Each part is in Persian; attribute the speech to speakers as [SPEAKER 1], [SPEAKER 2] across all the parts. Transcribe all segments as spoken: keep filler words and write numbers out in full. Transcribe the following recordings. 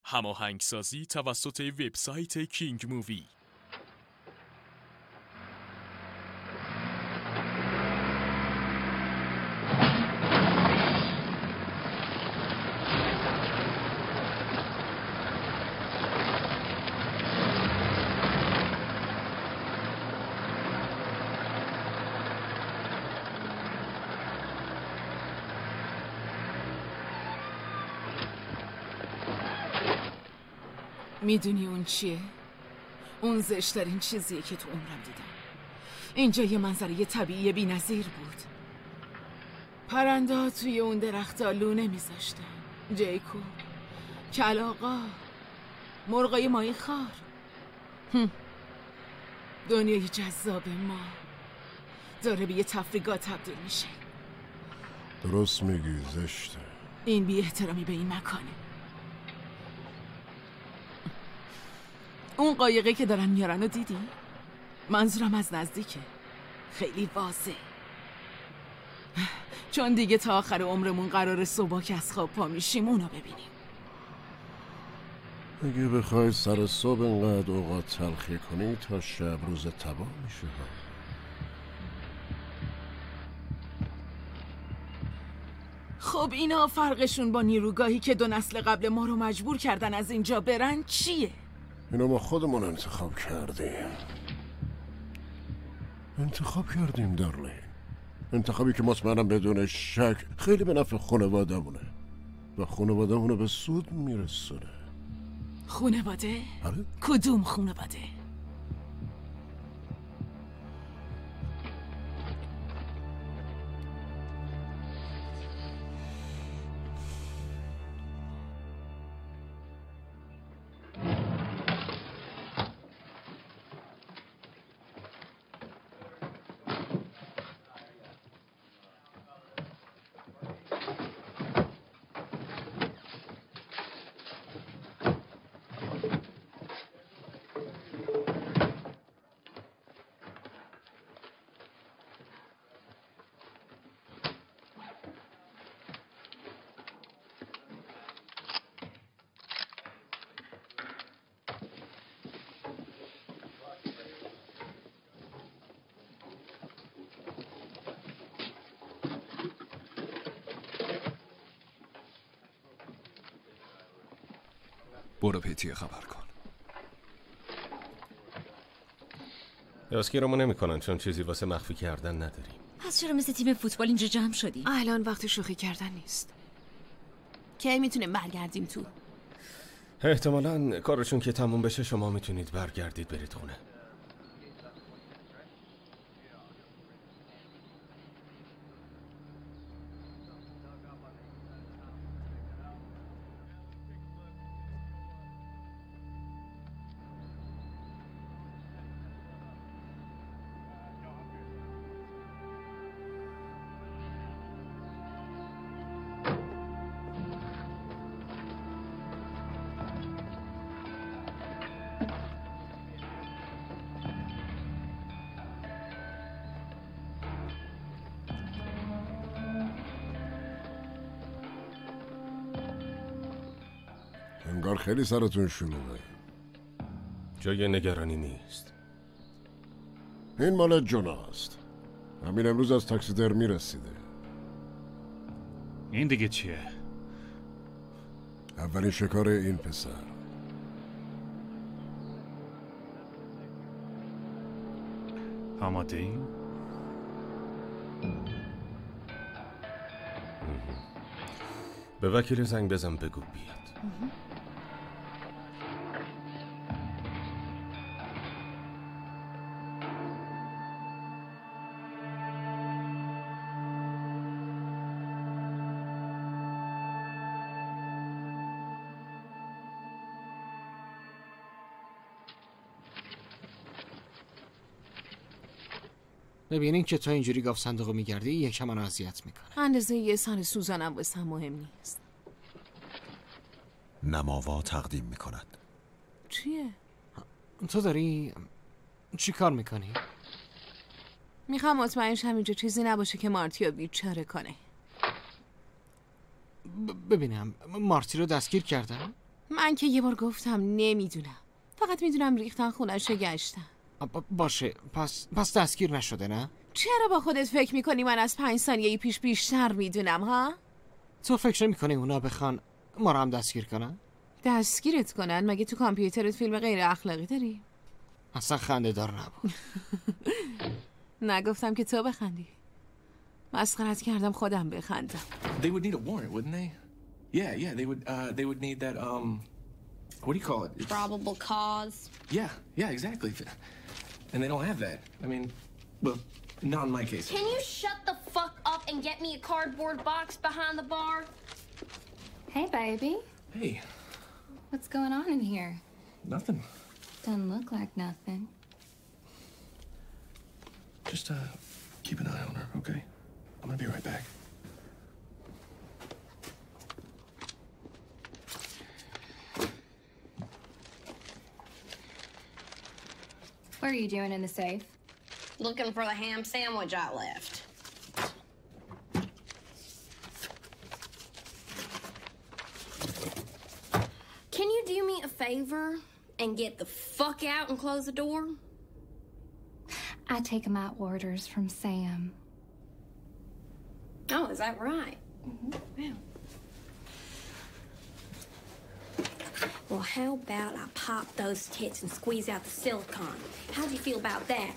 [SPEAKER 1] هماهنگسازی توسط وبسایت کینگ مووی.
[SPEAKER 2] میدونی اون چیه؟ اون زشترین چیزیه که تو عمرم دیدم. اینجا یه منظره طبیعی بی‌نظیر بود. پرنده ها توی اون درخت‌ها لونه میذاشتن. جیکوب، کلاغا، مرغای ماهی خار. دنیای جذاب ما داره به یه تفریحگاه تبدیل میشه.
[SPEAKER 3] درست میگی، زشته.
[SPEAKER 2] این بی احترامی به این مکانه. اون قایقه که دارن میارن رو دیدی؟ منظورم از نزدیکه. خیلی واضح. چون دیگه تا آخر عمرمون قراره صبح که از خواب پا میشیم اونو ببینیم.
[SPEAKER 3] اگه بخوای سر صبح انقدر اوقات تلخی کنی تا شب روز تباه میشه ها.
[SPEAKER 2] خب اینا فرقشون با نیروگاهی که دو نسل قبل ما رو مجبور کردن از اینجا برن چیه؟
[SPEAKER 3] اینو ما خودمون انتخاب کردیم. انتخاب کردیم دارلی. انتخابی که مطمئنم بدون شک خیلی به نفع خانواده‌مونه و خانواده‌مونو به سود میرسونه.
[SPEAKER 2] خانواده؟
[SPEAKER 3] آره؟
[SPEAKER 2] کدوم خانواده؟
[SPEAKER 4] برو پیتی خبر کن.
[SPEAKER 5] یاسگیرمو نمی کنن چون چیزی واسه مخفی کردن نداریم.
[SPEAKER 6] پس چرا مثل تیم فوتبال اینجا جمع شدیم؟
[SPEAKER 7] الان وقت شوخی کردن نیست. کی میتونیم برگردیم تو؟
[SPEAKER 5] احتمالاً کارشون که تموم بشه شما میتونید برگردید برید خونه.
[SPEAKER 3] انگار خیلی سرتون شلوغه.
[SPEAKER 5] جای نگرانی نیست.
[SPEAKER 3] این مال جوناست. همین امروز از تاکسی درمی رسیده.
[SPEAKER 8] این دیگه چیه؟
[SPEAKER 3] اولین شکار این پسر.
[SPEAKER 8] آماده ای؟
[SPEAKER 5] به وکیل زنگ بزن بگو بیاد.
[SPEAKER 9] ببینین که تا اینجوری گاف صندوقو میگردی یکم منو اذیت میکنه.
[SPEAKER 7] اندازه یه سر سوزنم واسه هم مهم نیست.
[SPEAKER 4] نماوا تقدیم میکند.
[SPEAKER 7] چیه؟
[SPEAKER 9] تو داری چی کار میکنی؟
[SPEAKER 7] میخوام مطمئنش همینجا چیزی نباشه که مارتیو بیچاره کنه.
[SPEAKER 9] ب- ببینم مارتی رو دستگیر کردن؟
[SPEAKER 7] من که یه بار گفتم نمیدونم، فقط میدونم ریختن خونش گشتن.
[SPEAKER 9] باشه پس پس دستگیر نشده نه؟
[SPEAKER 7] چرا با خودت فکر میکنی من از پنج ثانیه پیش بیشتر میدونم ها؟
[SPEAKER 9] تو فکر میکنی اونا بخوان ما رو هم دستگیر کنن؟
[SPEAKER 7] دستگیرت کنن؟ مگه تو کامپیوترت فیلم غیر اخلاقی داری؟
[SPEAKER 9] اصلا خنده دار نبود.
[SPEAKER 7] نگفتم که تو بخندی. مسخرت کردم خودم بخندم.
[SPEAKER 8] They would need a warrant, wouldn't they? Yeah, yeah, they would uh they would need that um what do you call it? It's...
[SPEAKER 10] Probable cause.
[SPEAKER 8] Yeah, yeah, exactly. And they don't have that. I mean, well, not in my case.
[SPEAKER 10] Can you shut the fuck up and get me a cardboard box behind the bar? Hey, baby.
[SPEAKER 8] Hey.
[SPEAKER 10] What's going on in here?
[SPEAKER 8] Nothing.
[SPEAKER 10] Doesn't look like nothing.
[SPEAKER 8] Just uh keep an eye on her, okay? I'm gonna be right back.
[SPEAKER 10] What are you doing in the safe?
[SPEAKER 11] Looking for the ham sandwich I left.
[SPEAKER 10] Can you do me a favor and get the fuck out and close the door? I take my orders from Sam.
[SPEAKER 11] Oh, is that right?
[SPEAKER 10] Mm-hmm.
[SPEAKER 11] Yeah. Well, how about I pop those tits and squeeze out the silicone? How'd you feel about that?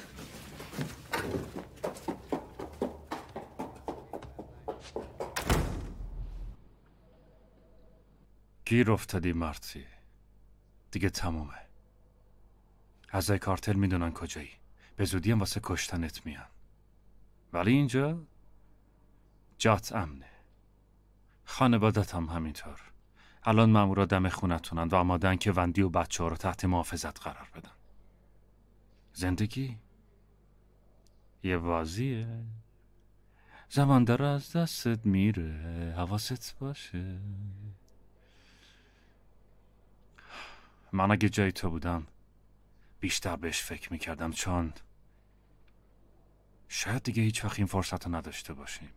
[SPEAKER 12] گیر افتادی مارتی. دیگه تمومه. اعضای کارتل میدونن کجایی. به زودی هم واسه کشتنت میان. ولی اینجا جات امنه. خانوادت هم همینطور. الان مامورا دم خونتونن و آمادن که وندی و بچه ها رو تحت محافظت قرار بدن. زندگی یه بازیه. زمان داره از دستت میره. حواست باشه. من اگه جای تو بودم بیشتر بهش فکر میکردم، چون شاید دیگه هیچ وقت این فرصت رو نداشته باشیم.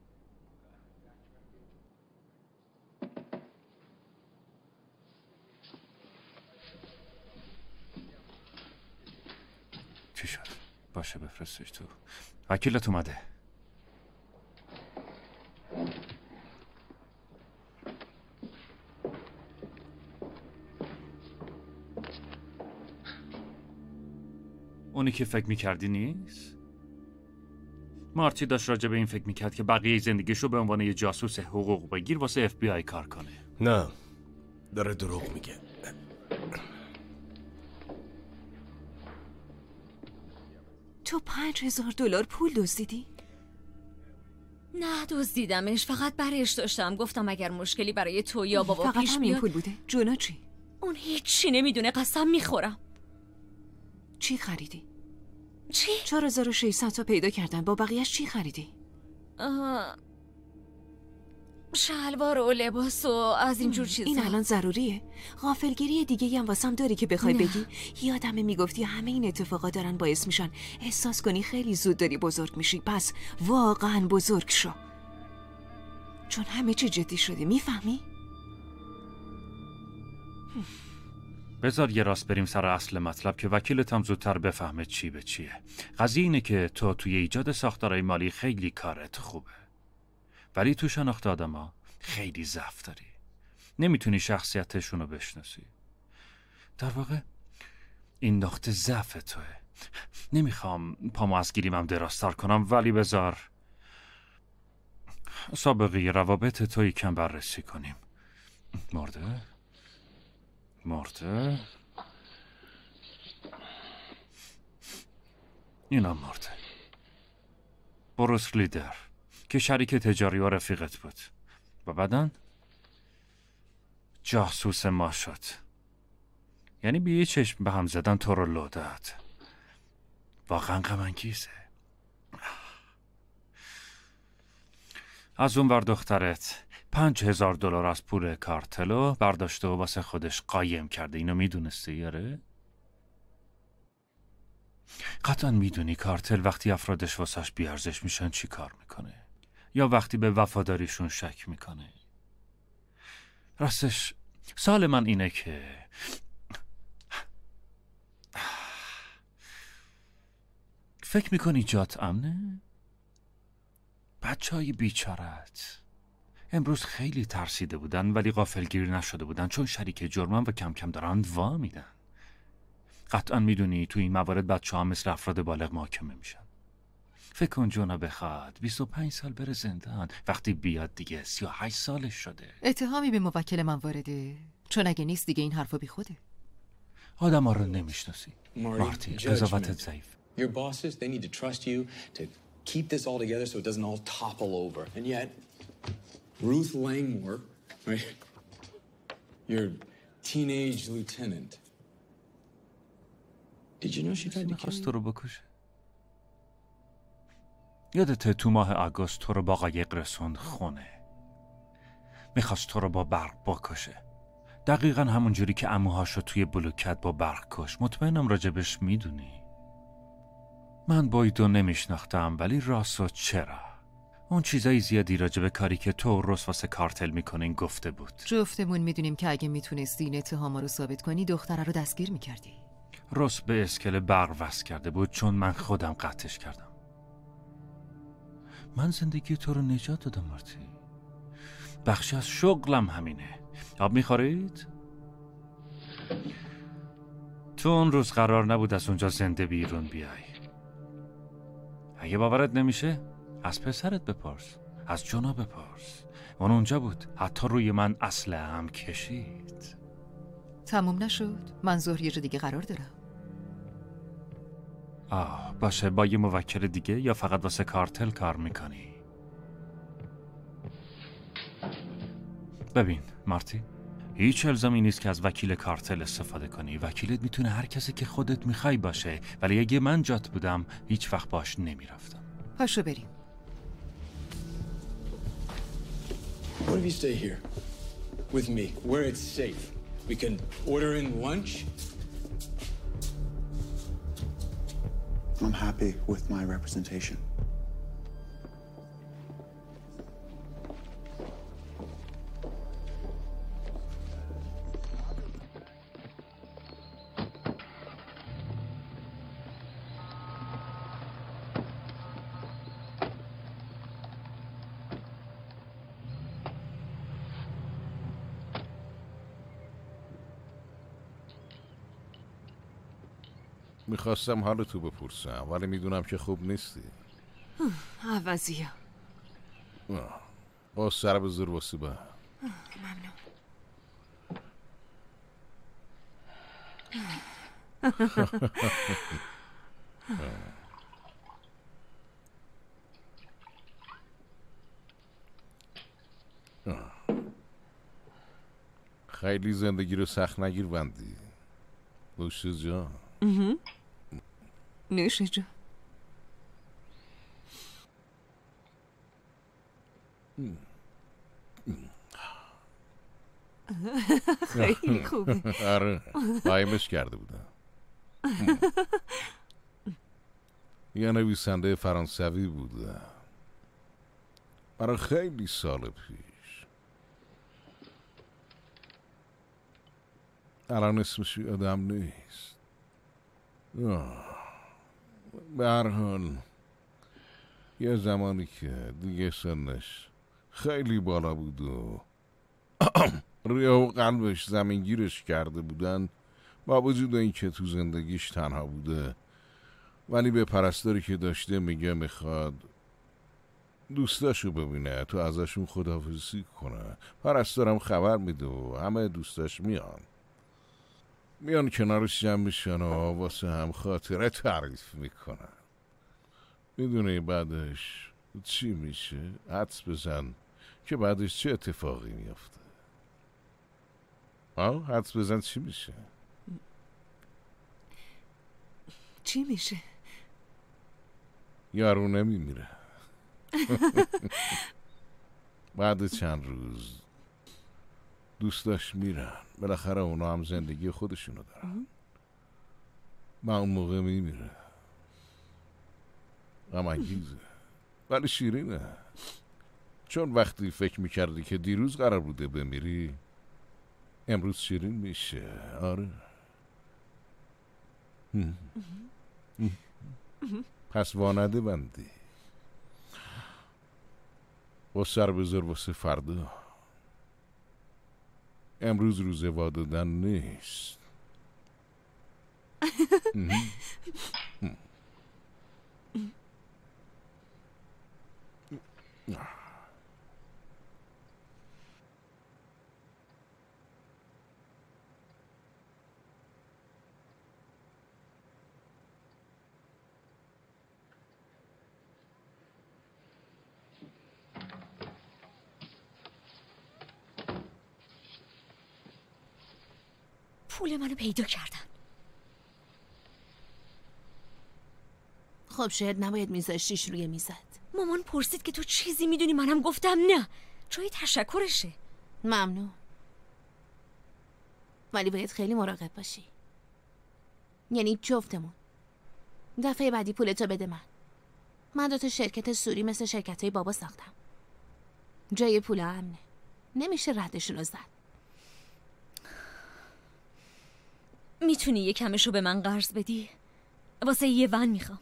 [SPEAKER 12] چی شد؟ باشه بفرستش تو. وکیلت اومده. اونی که فکر میکردی نیست؟ مارتی داشت راجع به این فکر میکرد که بقیه زندگیشو به عنوان یه جاسوس حقوق بگیر واسه اف بی آی کار کنه.
[SPEAKER 5] نه، داره دروغ میگه.
[SPEAKER 6] تو پنج هزار دلار پول دزدیدی؟ نه دزدیدمش، فقط برش داشتم. گفتم اگر مشکلی برای تو یا بابا
[SPEAKER 2] فقط
[SPEAKER 6] پیش
[SPEAKER 2] همین
[SPEAKER 6] بیاد.
[SPEAKER 2] پول بوده؟ جونا چی؟
[SPEAKER 6] اون هیچی نمیدونه، قسم میخورم.
[SPEAKER 2] چی خریدی؟
[SPEAKER 6] چی؟
[SPEAKER 2] چهار هزار و ششصد تا پیدا کردن. با بقیهش چی خریدی؟
[SPEAKER 6] آه... شلوار و لباس و از اینجور چیزا.
[SPEAKER 2] این الان ضروریه؟ غافلگیری دیگه هم واسم داری که بخوای
[SPEAKER 6] نه.
[SPEAKER 2] بگی؟ یادمه میگفتی همه این اتفاقات دارن باعث میشن احساس کنی خیلی زود داری بزرگ میشی. پس واقعا بزرگ شو، چون همه چی جدی شده. میفهمی؟
[SPEAKER 12] بذار یه راست بریم سر اصل مطلب که وکیلت هم زودتر بفهمه چی به چیه. قضیه اینه که تو توی ایجاد ساختارهای مالی خیلی کارت خوبه، ولی تو شناخت آدما خیلی ضعف داری. نمیتونی شخصیتشون رو بشناسی. در واقع این نقطه ضعف توه. نمیخوام پامو از گیریمم دراستر کنم، ولی بذار سابقه روابط تو یکم بررسی کنیم. مرده؟ مرده؟ اینا مرده. بروس لیدر که شریک تجاری و رفیقت بود و بعدن جاسوس ما شد. یعنی بی یه چشم به هم زدن تو رو لو داد. واقعا غم انگیزه. از اون ور دخترت پنج هزار دلار از پول کارتلو برداشته و واسه خودش قایم کرده. اینو میدونستی یاره؟ قطعا میدونی کارتل وقتی افرادش واسش بیارزش میشن چی کار میکنه، یا وقتی به وفاداریشون شک میکنه. راستش سوال من اینه که فکر میکنی جات امنه؟ بچه های بیچارت امروز خیلی ترسیده بودن ولی غافلگیر نشده بودن چون شریک جرمن و کم کم دارن وا میدن. قطعا میدونی تو این موارد بچه ها مثل افراد بالغ محاکمه میشن. فکر کن جونا بخواد بیست و پنج سال بره زندان، وقتی بیاد دیگه سی و هشت سالش شده.
[SPEAKER 13] اتهامی به موکل من وارده، چون اگه نیست دیگه این حرفا بی خوده.
[SPEAKER 12] آدم ها رو نمیشناسی مارتی. قضاوتت ضعیف.
[SPEAKER 14] Your bosses, they need to trust you to keep this all together so it doesn't all topple over. And yet, Ruth Langmore, right? Your teenage lieutenant. Did you know she tried to kill you?
[SPEAKER 12] تو رو بکشه. یادته تو ماه آگوست تو رو با قایق رسوند خونه. میخواست تو رو با برق بکشه. دقیقا همون جوری که عموهاشو توی بلوکت با برق کش. مطمئنم راجبش میدونی. من بایدو نمیشناختم ولی راستو چرا؟ اون چیزای زیادی راجب کاری که تو و روس واسه کارتل میکنین گفته بود.
[SPEAKER 13] جفتمون میدونیم که اگه میتونستی این اتهاما رو ثابت کنی دختره رو دستگیر میکردی.
[SPEAKER 12] روس به اسکله برق وصل کرده بود چون من خودم قطعش کردم. من زندگی تو رو نجات دادم مارتی. بخشی از شغلم همینه. آب میخورید؟ تو اون روز قرار نبود از اونجا زنده بیرون بیای. اگه باورت نمیشه از پسرت بپرس، از جونا بپرس. اون اونجا بود، حتی روی من اسلحه هم کشید.
[SPEAKER 13] تموم نشد؟ من ظهر یه جا دیگه قرار دارم.
[SPEAKER 12] آه باشه، با یه موکل دیگه یا فقط واسه کارتل کار میکنی؟ ببین مارتی، هیچ الزامی نیست که از وکیل کارتل استفاده کنی. وکیلت میتونه هر کسی که خودت میخوای باشه، ولی اگه من جات بودم هیچ وقت باش نمیرفتم.
[SPEAKER 13] پاشو بریم.
[SPEAKER 14] What if you stay here with me, where it's safe? We can order in lunch.
[SPEAKER 15] I'm happy with my representation.
[SPEAKER 3] میخواستم حالتو بپرسم ولی میدونم که خوب نیستی.
[SPEAKER 7] عوضیه.
[SPEAKER 3] با سر بذار واسه با.
[SPEAKER 7] ممنون.
[SPEAKER 3] خیلی زندگی رو سخت نگیر بندی. نوش جان.
[SPEAKER 13] نوش جان. خیلی خوبه.
[SPEAKER 3] آره قایمش کرده بودم. یه نویسنده فرانسوی بوده برای خیلی سال پیش. الان اسمش یادم نیست. به هر حال یه زمانی که دیگه سنش خیلی بالا بود و ریه و قلبش زمینگیرش کرده بودن، با وجود این که تو زندگیش تنها بوده ولی به پرستاری که داشته میگه میخواد دوستاشو ببینه، تو ازشون خداحافظی کنه. پرستارم خبر میده و همه دوستاش میان میان کنارش جمع میشن و واسه هم خاطره تعریف میکنن. میدونی بعدش چی میشه؟ حدس بزن که بعدش چه اتفاقی میافته. ها؟ حدس بزن چی میشه؟
[SPEAKER 7] چی میشه؟
[SPEAKER 3] یارو نمیمیره. بعد چند روز دوستاش میرن، بالاخره اونا هم زندگی خودشونو دارن. من اون موقع میمیره. غم انگیزه ولی شیرینه، چون وقتی فکر میکردی که دیروز قرار بوده بمیری، امروز شیرین میشه. آره. پس وانده بندی و سر بذار واسه فردا. امروز روز وا دادن نیست.
[SPEAKER 6] پول منو پیدا کردن.
[SPEAKER 7] خب شاید نباید میذاشتیش روی میزت.
[SPEAKER 6] مامان پرسید که تو چیزی میدونی، منم گفتم نه. جای تشکرشه.
[SPEAKER 7] ممنون. ولی باید خیلی مراقب باشی. یعنی جفتمون. دفعه بعدی پولتو بده من. من دوتا شرکت سوری مثل شرکت های بابا ساختم. جای پول امنه. نمیشه ردشون رو زد.
[SPEAKER 6] میتونی یه کمشو به من قرض بدی؟ واسه یه ون میخوام.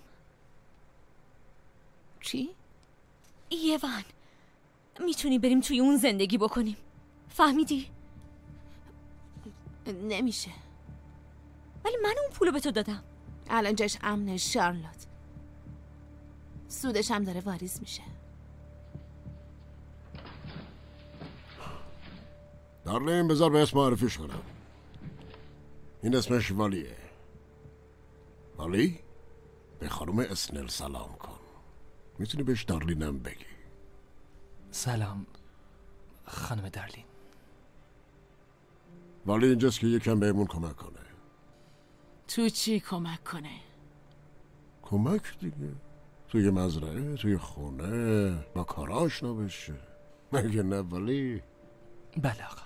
[SPEAKER 7] چی؟
[SPEAKER 6] یه ون. میتونی بریم توی اون زندگی بکنیم. فهمیدی؟
[SPEAKER 7] نمیشه.
[SPEAKER 6] ولی من اون پولو به تو دادم.
[SPEAKER 7] الان جاش امنه شارلوت. سودش هم داره واریز میشه.
[SPEAKER 16] دارلین بذار به اسم معرفیش کنم. این اسمش والیه. والی؟ به خانم اسنل سلام کن. میتونی بهش دارلینم بگی.
[SPEAKER 17] سلام خانم دارلین.
[SPEAKER 16] والی اینجاست که یکم بهمون کمک کنه.
[SPEAKER 2] تو چی کمک کنه؟
[SPEAKER 16] کمک دیگه. توی مزرعه، توی خونه، با کار آشنا بشه. مگه نه والی؟
[SPEAKER 17] بله آقا.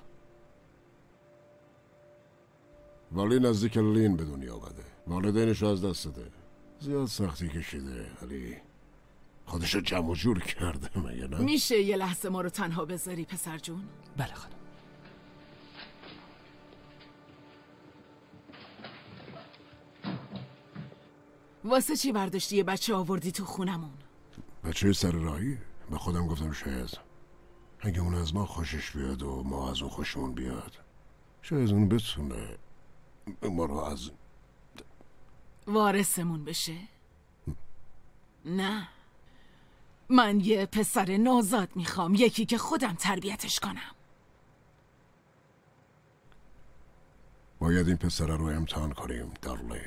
[SPEAKER 16] والی نزدیک لین به دنیا آمده. والدینش رو از دست داده. زیاد سختی کشیده ولی خودش رو جمع و جور کرده. مگه نه؟
[SPEAKER 2] میشه یه لحظه ما رو تنها بذاری پسر جون؟
[SPEAKER 17] بله خانم.
[SPEAKER 2] واسه چی برداشتی یه بچه آوردی تو خونمون؟
[SPEAKER 16] بچه سر راهیه. به خودم گفتم شاید اگه اون از ما خوشش بیاد و ما از اون خوشمون بیاد شاید اون بتونه ما رو از
[SPEAKER 2] وارثمون بشه؟ نه، من یه پسر نوزاد میخوام، یکی که خودم تربیتش کنم.
[SPEAKER 16] باید این پسر رو امتحان کنیم دارلین.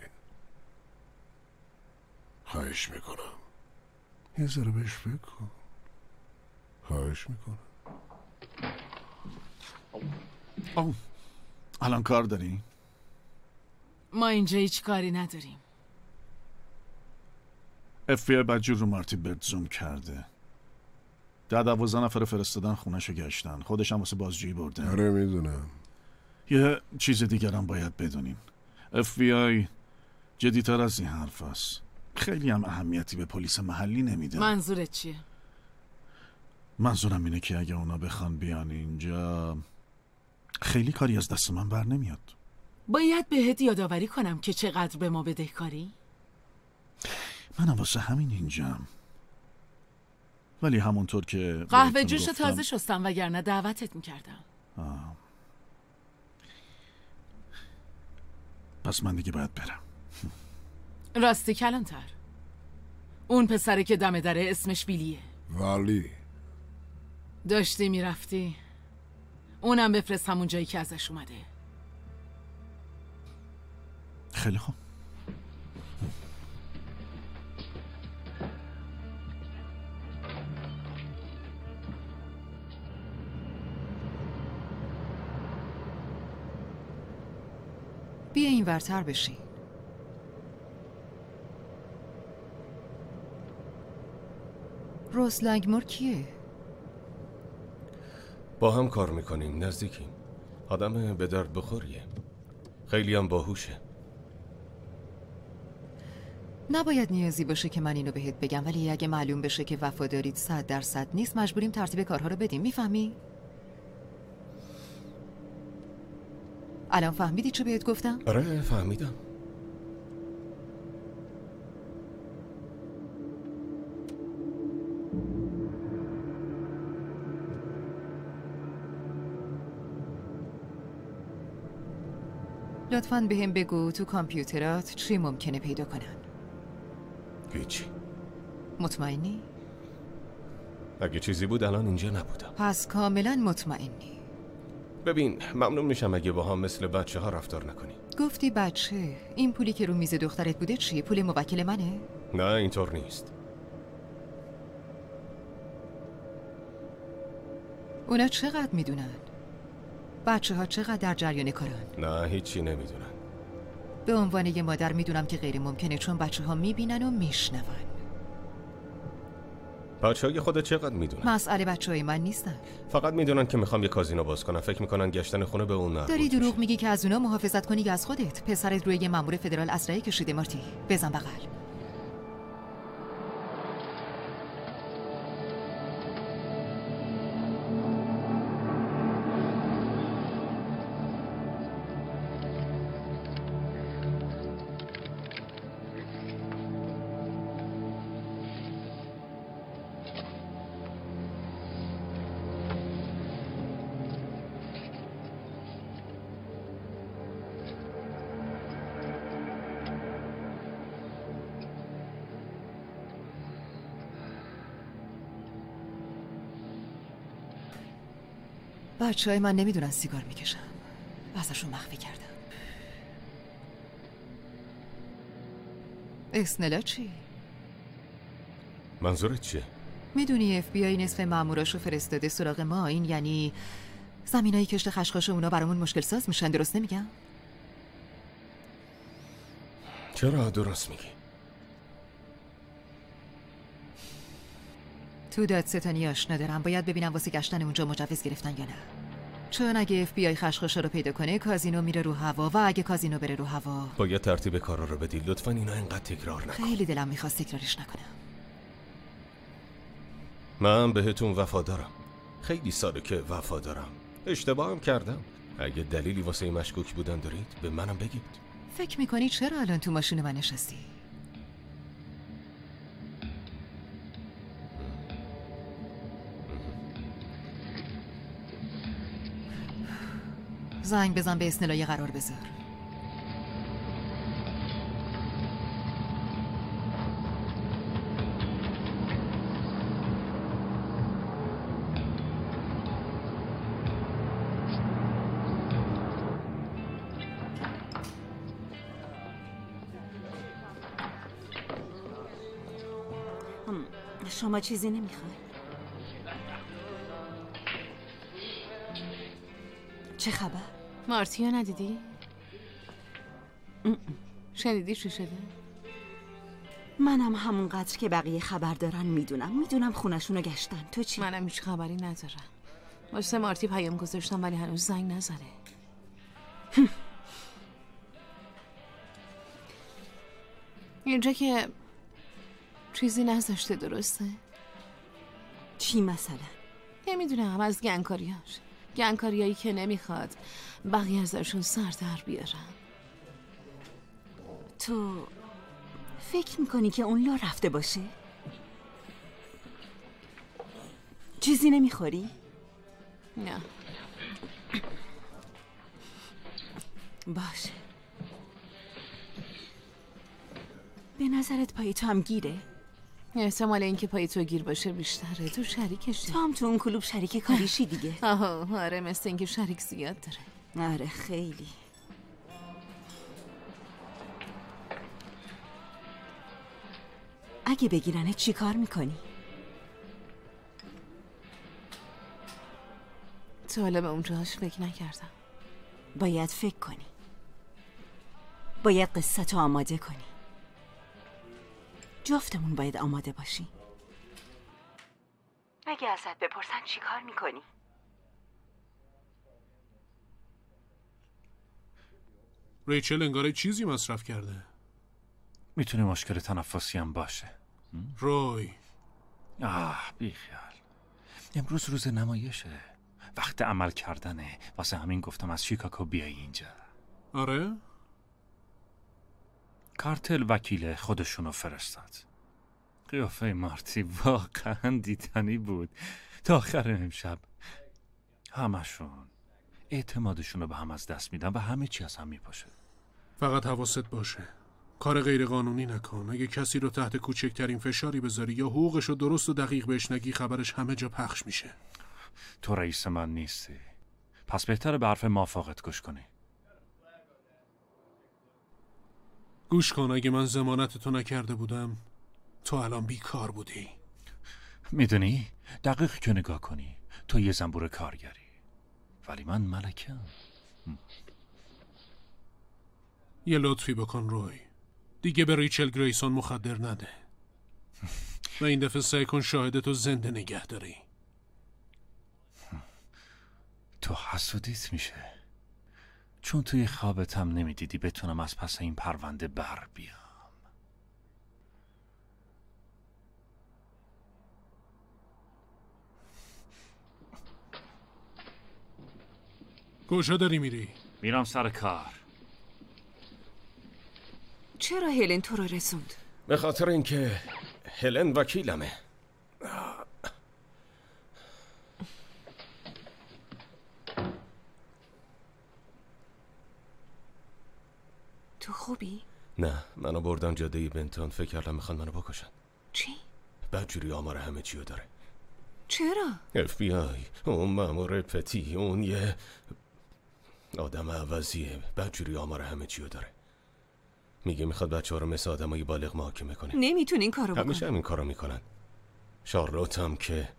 [SPEAKER 16] خواهش میکنم یه ذره بهش فکر کن. خواهش میکنم.
[SPEAKER 18] او الان کار داری؟
[SPEAKER 2] ما اینجا هیچ کاری نداریم.
[SPEAKER 18] اف بی آی بدجور رو مارتی برد زوم کرده. ده دوازده نفر فرستادن خونه‌شو گشتن. خودش هم واسه بازجویی برده.
[SPEAKER 16] آره میدونم.
[SPEAKER 18] یه چیز دیگر هم باید بدونین. اف بی آی جدی‌تر از این حرف هست. خیلی هم اهمیتی به پلیس محلی نمیده.
[SPEAKER 2] منظورت چیه؟
[SPEAKER 18] منظورم اینه که اگه اونا بخوان بیان اینجا خیلی کاری از دست من بر نمیاد.
[SPEAKER 2] باید بهت یادآوری کنم که چقدر به ما بدهکاری؟
[SPEAKER 18] منم واسه همین اینجام. ولی همونطور که
[SPEAKER 2] قهوه جوشو تازه شستم وگرنه دعوتت میکردم.
[SPEAKER 18] آه. پس من دیگه باید برم.
[SPEAKER 2] راستی کلانتر، اون پسره که دم دره اسمش بیلیه.
[SPEAKER 16] والی
[SPEAKER 2] داشتی میرفتی اونم بفرست همون جایی که ازش اومده.
[SPEAKER 18] خیلی خوب.
[SPEAKER 13] بیا این ورتر بشین. روز لنگمور کیه؟
[SPEAKER 5] با هم کار میکنیم، نزدیکیم. آدم به درد بخوریه. خیلی هم باهوشه.
[SPEAKER 13] نباید نیازی باشه که من اینو بهت بگم، ولی اگه معلوم بشه که وفاداریت صد درصد نیست مجبوریم ترتیب کارها رو بدیم. میفهمی؟ الان فهمیدی چه بهت گفتم؟
[SPEAKER 5] آره فهمیدم.
[SPEAKER 13] لطفاً به هم بگو تو کامپیوترات چی ممکنه پیدا کنن؟
[SPEAKER 5] هیچی.
[SPEAKER 13] مطمئنی؟
[SPEAKER 5] اگه چیزی بود الان اینجا نبودم.
[SPEAKER 13] پس کاملاً مطمئنی.
[SPEAKER 5] ببین ممنون میشم اگه با هم مثل بچه ها رفتار نکنی.
[SPEAKER 13] گفتی بچه. این پولی که رو میز دخترت بوده چیه؟ پول موکل منه؟
[SPEAKER 5] نه اینطور نیست.
[SPEAKER 13] اونا چقدر میدونن؟ بچه ها چقدر در جریان کارن؟
[SPEAKER 5] نه هیچی نمیدونن.
[SPEAKER 13] به عنوان یه مادر میدونم که غیر ممکنه، چون بچه ها میبینن و میشنون.
[SPEAKER 5] بچه های خودت چقدر میدونن؟
[SPEAKER 13] مسئله بچه های من نیستن.
[SPEAKER 5] فقط میدونن که میخوام یه کازینو باز کنم. فکر میکنن گشتن خونه به اون مربوط.
[SPEAKER 13] داری دروغ میگی که از اونا محافظت کنی یا از خودت؟ پسرت روی یه مأمور فدرال اسلحه کشیده مارتی. بزن بغل. بچه های من نمیدونن سیگار میکشم. ازشون مخفی کردم. اسنلا چی؟
[SPEAKER 5] منظورت چیه؟
[SPEAKER 13] میدونی اف بی آی نصف ماموراشو فرستاده سراغ ما. این یعنی زمینای کشت خشخاش اونا برامون مشکل ساز میشن. درست نمیگم؟
[SPEAKER 5] چرا درست میگی؟
[SPEAKER 13] تو دادستانی آشنا دارم. باید ببینم واسه گشتن اونجا مجوز گرفتن یا نه. چون اگه اف بی آی خشخاشا رو پیدا کنه کازینو میره رو هوا و اگه کازینو بره رو هوا
[SPEAKER 5] باید ترتیب کارا رو بدی. لطفاً اینا اینقدر تکرار نکن.
[SPEAKER 13] خیلی دلم میخواست تکرارش نکنم.
[SPEAKER 5] من بهتون وفادارم. خیلی ساله که وفادارم. اشتباهم کردم. اگه دلیلی واسه این مشکوک بودن دارید به منم بگید.
[SPEAKER 13] فکر میکنی چرا الان تو ماشین من نشستی؟ زنگ بزن به اسنلایه قرار بذار.
[SPEAKER 6] شما چیزی نمیخوای؟ چه خبر؟
[SPEAKER 7] مارتیو ندیدی؟ شنیدی چی شده؟
[SPEAKER 6] منم همونقدر که بقیه خبر دارن میدونم. میدونم خونشونو گشتن. تو چی؟
[SPEAKER 7] منم هیچ خبری ندارم. واسه مارتی پیام گذاشتم ولی هنوز زنگ نزده. اینجا که چیزی نذاشته. درسته؟
[SPEAKER 6] چی مثلا؟
[SPEAKER 7] نمیدونم. از گنگکاریاش. گنگکاریایی که نمیخواد بقیه ازشون سر در بیارن.
[SPEAKER 6] تو فکر میکنی که اون لو رفته باشه؟ چیزی نمیخوری؟
[SPEAKER 7] نه.
[SPEAKER 6] باشه. به نظرت پای تو هم گیره؟
[SPEAKER 7] احتمال اینکه پای تو گیر باشه بیشتره. تو شریکشی.
[SPEAKER 6] تو هم تو اون کلوب شریک کاریشی دیگه.
[SPEAKER 7] آها آره، مثل اینکه شریک زیاد داره.
[SPEAKER 6] آره خیلی. اگه بگیرنه چی کار میکنی؟
[SPEAKER 7] تو حالا به اونجاش فکر نکردم.
[SPEAKER 6] باید فکر کنی. باید قصه تو آماده کنی. جفتمون باید آماده باشی. اگه ازت بپرسن چی کار میکنی؟
[SPEAKER 18] ریچل انگار چیزی مصرف کرده.
[SPEAKER 12] میتونه مشکل تنفسی هم باشه.
[SPEAKER 18] روی
[SPEAKER 12] آه بیخیال. امروز روز نمایشه، وقت عمل کردنه. واسه همین گفتم از شیکاگو بیای اینجا.
[SPEAKER 18] آره؟
[SPEAKER 12] کارتل وکیل خودشونو فرستاد. قیافه مارتی واقعا دیدنی بود. تا آخر امشب همشون اعتمادشونو به هم از دست میدن و همه چی از هم میپاشه.
[SPEAKER 18] فقط حواست باشه کار غیر قانونی نکن. اگه کسی رو تحت کوچکترین فشاری بذاری یا حقوقشو درست و دقیق بهش نگی خبرش همه جا پخش میشه.
[SPEAKER 12] تو رئیس من نیستی، پس بهتره به حرف موافقت گوش کنی.
[SPEAKER 18] گوش کن، اگه من ضمانتتو نکرده بودم تو الان بیکار بودی.
[SPEAKER 12] میدونی دقیق که نگاه کنی تو یه زنبور کارگری، ولی من ملکم.
[SPEAKER 18] یه لطفی بکن روی، دیگه به ریچل گریسون مخدر نده و این دفعه سعی کن شاهدتو زنده نگه داری.
[SPEAKER 12] تو حسودیت میشه، چون توی خوابت هم نمیدیدی بتونم از پس این پرونده بر بیام.
[SPEAKER 18] کجا داری میری؟
[SPEAKER 12] میرم سر کار.
[SPEAKER 6] چرا هلن تو رو رسوند؟
[SPEAKER 5] به خاطر اینکه هلن وکیلمه.
[SPEAKER 6] تو خوبی؟
[SPEAKER 5] نه، منو بردن جاده بنتون، فکر کردم میخوان منو بکشن.
[SPEAKER 6] چی؟
[SPEAKER 5] بدجوری آمار همه چیو داره.
[SPEAKER 6] چرا؟
[SPEAKER 5] اف بی آی، اون مامور پتی، اون یه آدم عوضیه. بدجوری آمار همه چیو داره. میگه میخواد بچه ها رو مثل آدمای بالغ محاکمه کنه.
[SPEAKER 6] نمیتونی این کارو بکنی.
[SPEAKER 5] همیشه همین کارو میکنن. شارلوت هم که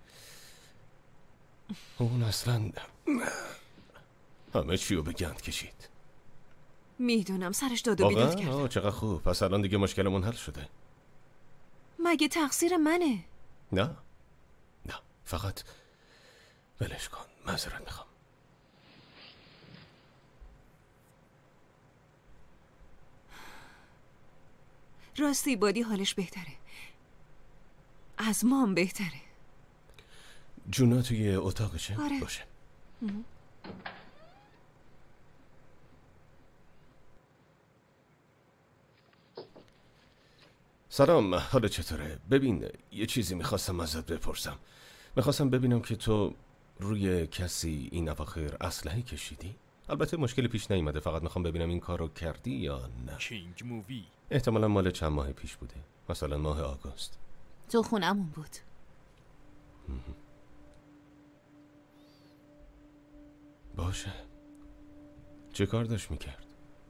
[SPEAKER 5] اون اصلا همه چیو به گند کشید.
[SPEAKER 6] میدونم سرش داد و بیداد کرد.
[SPEAKER 5] آه چقدر خوب، پس الان دیگه مشکلمون حل شده.
[SPEAKER 6] مگه تقصیر منه؟
[SPEAKER 5] نه نه، فقط ولش کن، معذرت میخوام.
[SPEAKER 6] راستی بادی حالش بهتره، از مام بهتره.
[SPEAKER 5] جونا توی اتاقشه؟
[SPEAKER 6] آره.
[SPEAKER 5] باشه.
[SPEAKER 6] ام.
[SPEAKER 5] سلام، حالا چطوره؟ ببین، یه چیزی میخواستم ازت بپرسم. میخواستم ببینم که تو روی کسی این اواخر اسلحه کشیدی؟ البته مشکلی پیش نیومده، فقط میخوام ببینم این کارو کردی یا نه.
[SPEAKER 1] کینگ مووی.
[SPEAKER 5] احتمالا مال چند ماه پیش بوده، مثلا ماه آگوست.
[SPEAKER 7] تو خونمون بود.
[SPEAKER 5] باشه. چه کار داشت میکرد؟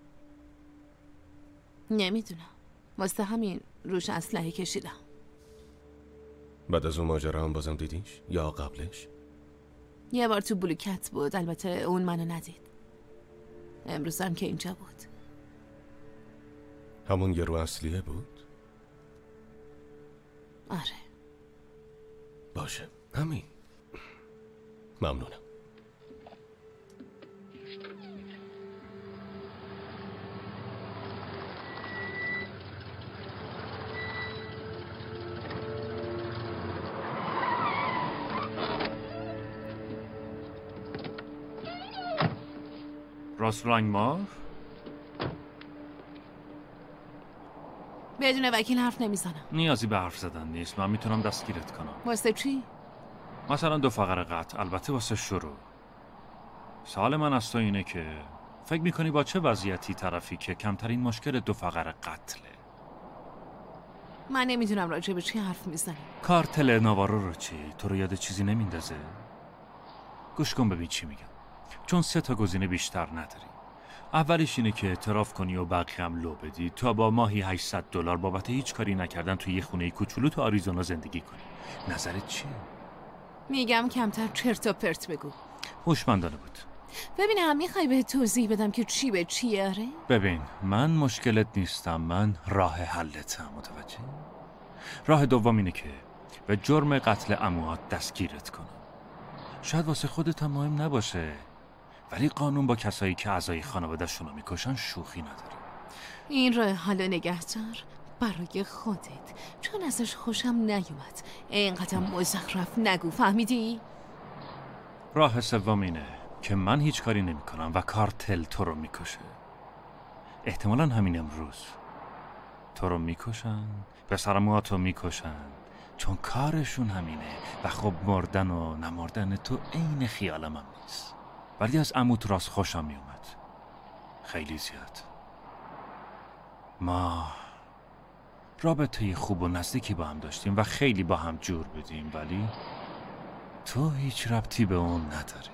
[SPEAKER 7] نمیدونم، واسه همین روش اسلحه کشیدم.
[SPEAKER 5] بعد از اون ماجرا هم بازم دیدیش؟ یا قبلش؟
[SPEAKER 7] یه بار تو بلوکت بود، البته اون منو ندید. امروز هم که اینجا بود.
[SPEAKER 5] همون یارو اصلیه بود؟
[SPEAKER 7] آره.
[SPEAKER 5] باشه، همین. ممنونم.
[SPEAKER 12] راست رنگمار؟
[SPEAKER 7] بدون وکیل حرف نمیزنم.
[SPEAKER 12] نیازی به حرف زدن نیست، من میتونم دستگیرت کنم.
[SPEAKER 7] واسه چی؟
[SPEAKER 12] مثلا دو فقر قتل، البته واسه شروع. سوال من از تو اینه که فکر میکنی با چه وضعیتی طرفی که کمترین مشکل دو فقر قتله؟
[SPEAKER 7] من نمیدونم راجع به چی حرف میزنی.
[SPEAKER 12] کارتل ناوارو رو چی؟ تو رو یاد چیزی نمیندازه؟ گوش کن ببین چی میگم، چون سه تا گزینه بیشتر نداری. اولیش اینه که اعتراف کنی و بقیه هم لو بدی تا با ماهی هشتصد دلار بابت هیچ کاری نکردن توی یه خونه کوچولو تو آریزونا زندگی کنی. نظرت چیه؟
[SPEAKER 7] میگم کمتر چرت و پرت بگو.
[SPEAKER 12] هوشمندانه بود.
[SPEAKER 7] ببینم میخوای به توضیح بدم که چی به چیه؟ آره؟
[SPEAKER 12] ببین، من مشکلت نیستم، من راه حلتم. متوجه؟ راه دوم اینه که به جرم قتل عموات دستگیرت کنم. شاید واسه خودت هم مهم نباشه، ولی قانون با کسایی که اعضای خانواده‌شون رو میکشن شوخی نداره.
[SPEAKER 7] این راه حالا نگهدار برای خودت، چون ازش خوشم نیومد. اینقدر مزخرف نگو، فهمیدی؟
[SPEAKER 12] راه سوم اینه که من هیچ کاری نمی کنم و کارتل تو رو میکشه. احتمالاً همین امروز تو رو میکشن، پسر موهاتو میکشن، چون کارشون همینه و خب مردن و نمردن تو عین خیالم هم نیست. ولی از عموت راست خوشم میومد، خیلی زیاد. ما رابطه خوب و نزدیکی با هم داشتیم و خیلی با هم جور بودیم، ولی تو هیچ ربطی به اون نداری.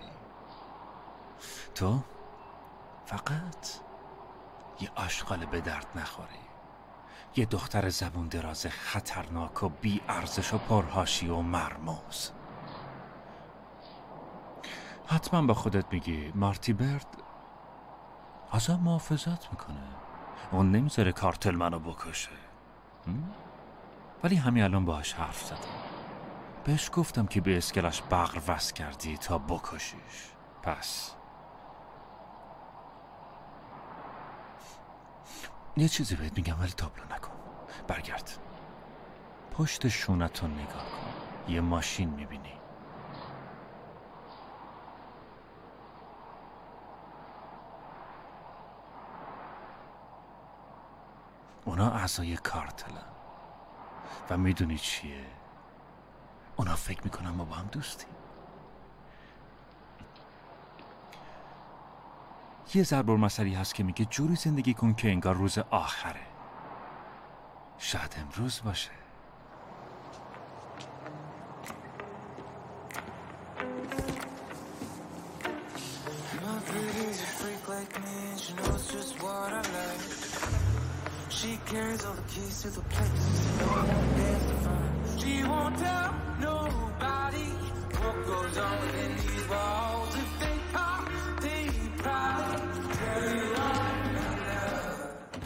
[SPEAKER 12] تو فقط یه آشغال به درد نخوری، یه دختر زبون دراز خطرناک و بی ارزش و پرهاشی و مرموز. حتما با خودت میگی مارتی برد ازم محافظت میکنه، اون نمیذاره کارتل منو بکشه. ولی همین الان باهاش حرف زدم، بهش گفتم که به اسکلش بغر وصل کردی تا بکشیش. پس یه چیزی بهت میگم ولی تابلو نکن. برگرد پشت شونتو نگاه کن، یه ماشین میبینی. اونا اعضای کارتلن و میدونی چیه؟ اونا فکر میکنن ما با هم دوستیم. یه ضرب المثلی هست که میگه جوری زندگی کن که انگار روز آخره. شاید امروز باشه.
[SPEAKER 19] She carries all the keys to the place. No one dares to find. She won't tell nobody what goes on within these walls. If they come, they pride. Carry on, my love.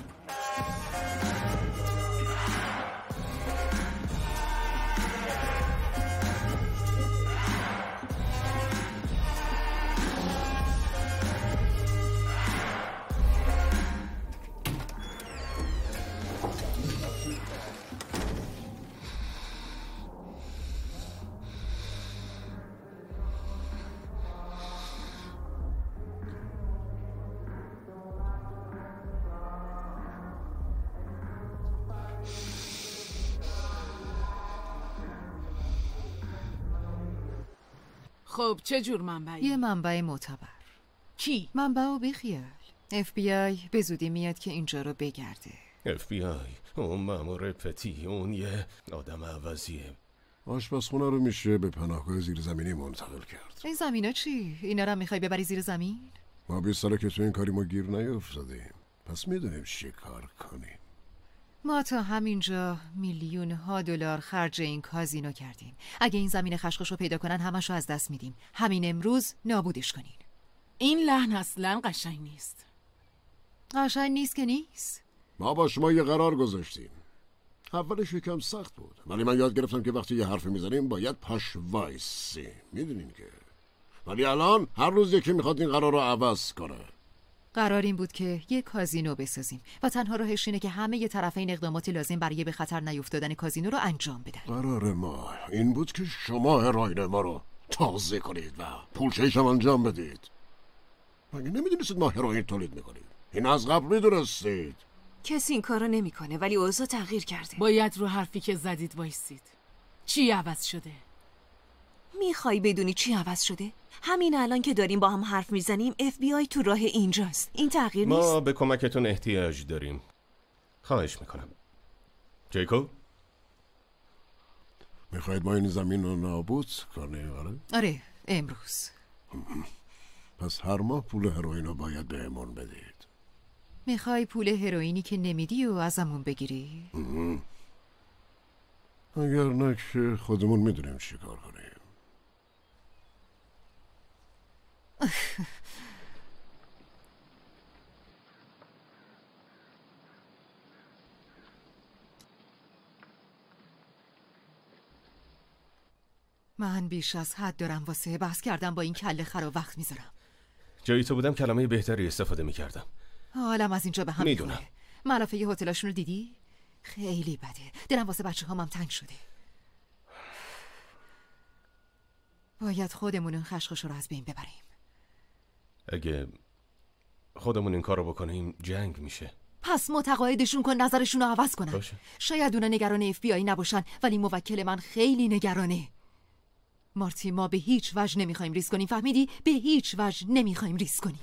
[SPEAKER 2] خب چه جور منبعی؟
[SPEAKER 13] یه منبع معتبر.
[SPEAKER 2] کی؟
[SPEAKER 13] منبع و بیخیال. اف بی آی به زودی میاد که اینجا رو بگرده.
[SPEAKER 5] اف بی آی اون مأمور پتی، اون یه آدم عوضیه.
[SPEAKER 16] آشپزخونه رو میشه به پناهگاه زیر زمینی منتقل کرد.
[SPEAKER 13] این زمینا چی؟ اینا رو میخوای ببری زیر زمین؟
[SPEAKER 16] ما بیست ساله که تو این کاری ما گیر نیفتادیم، پس میدونیم چی کار کنیم.
[SPEAKER 13] ما تا همینجا میلیون ها دلار خرج این کازینو کردیم. اگه این زمین خشخش رو پیدا کنن همشو از دست میدیم. همین امروز نابودش کنین.
[SPEAKER 2] این لحن اصلا قشنگ نیست.
[SPEAKER 13] قشنگ نیست که نیست.
[SPEAKER 16] ما با شما یه قرار گذاشتیم. اولش یکم سخت بود، ولی من یاد گرفتم که وقتی یه حرف میزنیم باید پاش وایسی. میدونین که ولی الان هر روز یکی میخواد این قرار رو عوض کنه.
[SPEAKER 13] قرار این بود که یک کازینو بسازیم و تنها راهش اینه که همه ی طرفین اقداماتی لازم برای به خطر نیفتادن کازینو رو انجام بدن.
[SPEAKER 16] قرار ما این بود که شما هروئین ما رو تازه کنید و پولشه‌اش هم انجام بدید. مگه نمیدونستید ما هروئین تولید میکنیم؟ این از قبل میدونستید.
[SPEAKER 6] کسی این کارو نمیکنه، ولی اوضاع تغییر کرده.
[SPEAKER 2] باید رو حرفی که زدید وایسید. چی عوض شده؟
[SPEAKER 6] میخوای بدونی چی عوض شده؟ همین الان که داریم با هم حرف میزنیم اف بی آی تو راه اینجاست. این تغییر نیست.
[SPEAKER 5] ما به کمکتون احتیاج داریم. خواهش میکنم. جیکوب؟
[SPEAKER 16] میخواید ما این زمین رو نابود کنیم؟ آره؟
[SPEAKER 13] آره امروز.
[SPEAKER 16] پس هر ماه پول هروئین رو باید بهمون بدید.
[SPEAKER 13] میخوای پول هروئینی که نمیدی و ازمون بگیری؟
[SPEAKER 16] اگر نه که خودمون میدونیم چی کار کنیم.
[SPEAKER 13] من بیش از حد دارم واسه بحث کردم با این کله خرا وقت میذارم.
[SPEAKER 5] جایی تو بودم کلمه بهتری استفاده میکردم.
[SPEAKER 13] حالم از اینجا به هم
[SPEAKER 5] میدونم.
[SPEAKER 13] میخوره. ملافه ی هتلاشون رو دیدی؟ خیلی بده. دلم واسه بچه هامم تنگ شده. باید خودمون این خشخش رو از بین ببریم.
[SPEAKER 5] اگه خودمون این کارو بکنیم جنگ میشه.
[SPEAKER 13] پس متقاعدشون کن نظرشون رو عوض کنن.
[SPEAKER 5] باشه.
[SPEAKER 13] شاید اونا نگران اف بی آی نباشن ولی موکل من خیلی نگرانه. مارتی ما به هیچ وجه نمیخوایم ریسک کنیم، فهمیدی؟ به هیچ وجه نمیخوایم ریسک کنیم.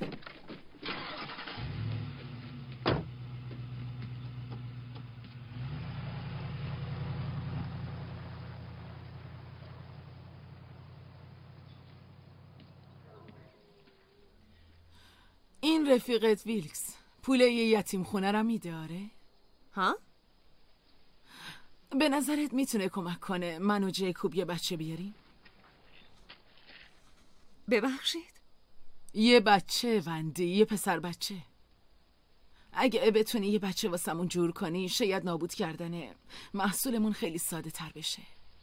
[SPEAKER 2] این رفیقت ویلکس پول یه یتیم خونه را میداره؟
[SPEAKER 7] ها؟
[SPEAKER 2] به نظرت میتونه کمک کنه من و جیکوب یه بچه بیاریم؟
[SPEAKER 7] ببخشید؟
[SPEAKER 2] یه بچه وندی، یه پسر بچه. اگه بتونی یه بچه واسمون جور کنی شاید نابود کردن محصولمون خیلی ساده تر بشه.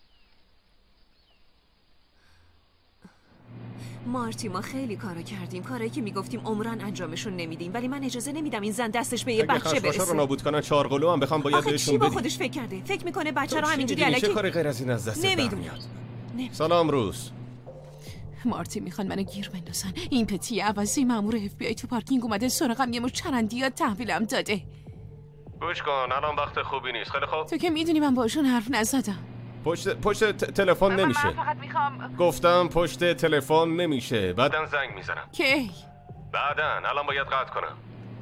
[SPEAKER 7] مارتی ما خیلی کارا کردیم، کارایی که میگفتیم عمرن انجامشون نمیدیم، ولی من اجازه نمیدم این زن دستش به یه بچه برسه.
[SPEAKER 5] رو نابود کنن چارقلو هم بخوام باید بهشون
[SPEAKER 7] بدیم.
[SPEAKER 5] بدیم.
[SPEAKER 7] با خودش فکر کرده، فکر میکنه بچه رو همینجوری الکی.
[SPEAKER 5] چه کاری غیر از این از دست
[SPEAKER 7] نمیدونم.
[SPEAKER 5] سلام روز.
[SPEAKER 7] مارتی میخوان منو گیر بندازن. این پتی عوضی مأمور اف بی آی تو پارکینگ اومده سراغم، یه مش چرندیات تحویلم داده.
[SPEAKER 5] گوش کن الان وقت خوبی نیست. خیلی خوب.
[SPEAKER 7] تو که میدونی من باشون حرف نزدم.
[SPEAKER 5] پشت پشت تلفن نمیشه.
[SPEAKER 2] من فقط میخوام
[SPEAKER 5] گفتم پشت تلفن نمیشه. بعدن زنگ میزنم.
[SPEAKER 7] کی؟
[SPEAKER 5] بعدن الان باید قطع کنم.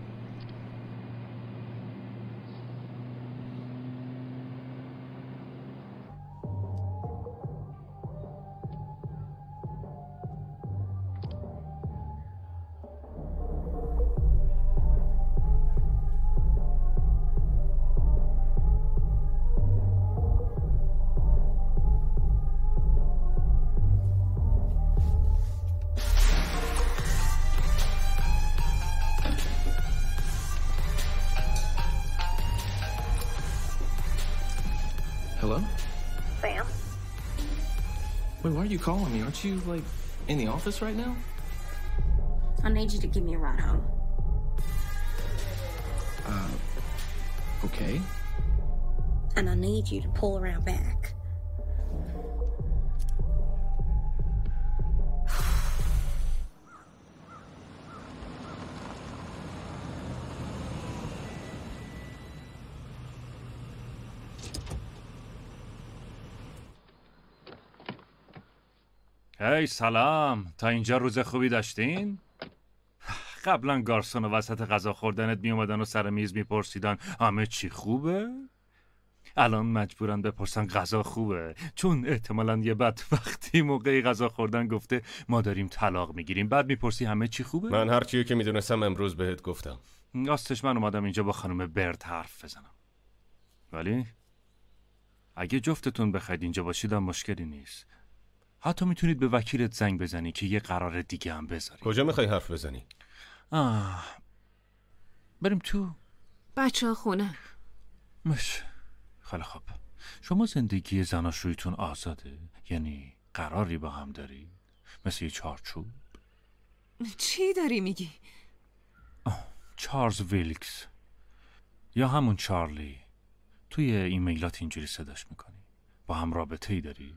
[SPEAKER 8] Hello?
[SPEAKER 11] Sam?
[SPEAKER 8] Wait, why are you calling me? Aren't you, like, in the office right now?
[SPEAKER 11] I need you to give me a ride home.
[SPEAKER 8] Uh, okay.
[SPEAKER 11] And I need you to pull around back.
[SPEAKER 12] هی سلام، تا اینجا روز خوبی داشتین؟ قبلا گارسون و وسط غذا خوردنت می اومدن و سر میز میپرسیدن همه چی خوبه؟ الان مجبورن بپرسن غذا خوبه، چون احتمالاً یه بدبختی موقعی غذا خوردن گفته ما داریم طلاق میگیریم، بعد میپرسی همه چی خوبه؟
[SPEAKER 5] من هر چیو که میدونستم امروز بهت گفتم.
[SPEAKER 12] راستش من اومدم اینجا با خانم برد حرف بزنم، ولی اگه جفتتون بخواید اینجا باشید هم مشکلی نیست. حتی میتونید به وکیلت زنگ بزنی که یه قرار دیگه هم بذاری.
[SPEAKER 5] کجا میخوای حرف بزنی؟
[SPEAKER 12] آه. بریم تو.
[SPEAKER 7] بچه ها خونه.
[SPEAKER 12] مش خیلی خوب. شما زندگی زناشویتون آزاده؟ یعنی قراری با هم دارید؟ مثل یه چارچوب؟
[SPEAKER 7] چی داری میگی؟
[SPEAKER 12] چارلز ویلکس یا همون چارلی. توی ایمیلات اینجوری صداش میکنی. با هم رابطه ای دارید؟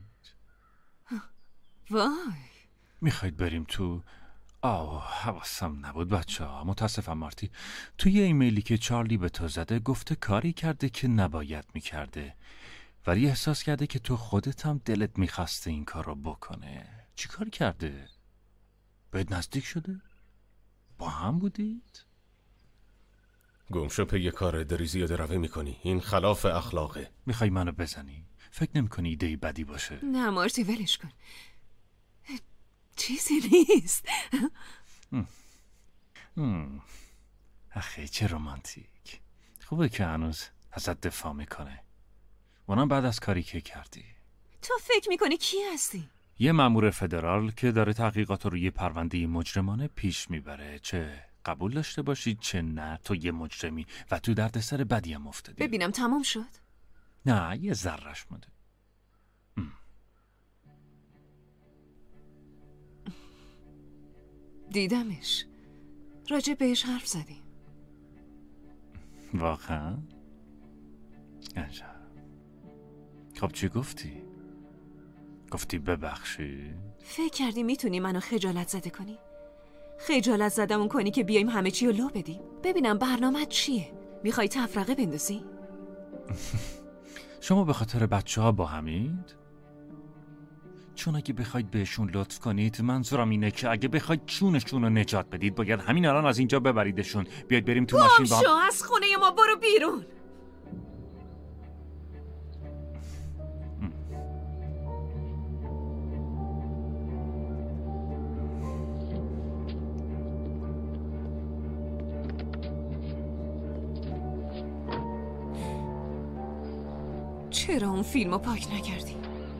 [SPEAKER 7] وای.
[SPEAKER 12] میخواید بریم تو؟ آه حواسم نبود بچه ها، متاسفم مارتی. توی ایمیلی که چارلی به تو زده گفته کاری کرده که نباید میکرده، ولی احساس کرده که تو خودت هم دلت میخواسته این کار رو بکنه. چی کار کرده؟ بهت نزدیک شده؟ با هم بودید؟
[SPEAKER 5] گمشو پی کاره داری زیاده روی میکنی. این خلاف اخلاقه.
[SPEAKER 12] میخوای منو بزنی؟ فکر نمی کنی ایده بدی باشه؟
[SPEAKER 7] نه مارتی ولش کن، چیزی نیست.
[SPEAKER 12] اخی چه رومانتیک. خوبه که هنوز ازت دفاع میکنه، اونم بعد از کاری که کردی.
[SPEAKER 7] تو فکر میکنی کی هستی؟
[SPEAKER 12] یه مأمور فدرال که داره تحقیقات رو یه پرونده مجرمانه پیش میبره. چه قبول داشته باشید چه نه، تو یه مجرمی و تو دردسر بدی هم افتادی.
[SPEAKER 7] ببینم تمام شد؟
[SPEAKER 12] نه یه ذره‌اش مونده.
[SPEAKER 7] دیدمش، راجع بهش حرف زدیم.
[SPEAKER 12] واقعا؟ عجب. خب چی گفتی؟ گفتی ببخشی؟
[SPEAKER 7] فکر کردی میتونی منو خجالت زده کنی؟
[SPEAKER 6] خجالت زدمون کنی که بیایم همه چی رو لو بدیم. ببینم برنامه چیه؟ میخوای تفرقه بندازی؟
[SPEAKER 12] شما به خاطر بچه ها با همید؟ چون اگه بخواید بهشون لطف کنید، منظورم اینه که اگه بخواید چونشون رو نجات بدید باید همین الان از اینجا ببریدشون. بیاید بریم تو ماشین با هم.
[SPEAKER 6] شو از خونه ما برو بیرون. چرا اون فیلم رو پاک نکردی؟